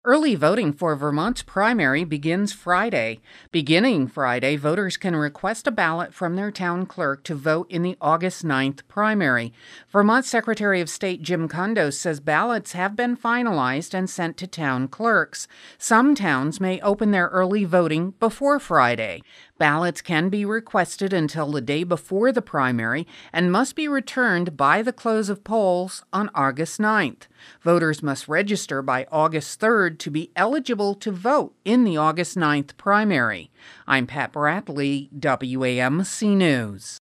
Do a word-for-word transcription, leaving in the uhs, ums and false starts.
Early voting for Vermont's primary begins Friday. Beginning Friday, voters can request a ballot from their town clerk to vote in the August ninth primary. Vermont Secretary of State Jim Kondos says ballots have been finalized and sent to town clerks. Some towns may open their early voting before Friday. Ballots can be requested until the day before the primary and must be returned by the close of polls on August ninth. Voters must register by August third to be eligible to vote in the August ninth primary. I'm Pat Bradley, W A M C News.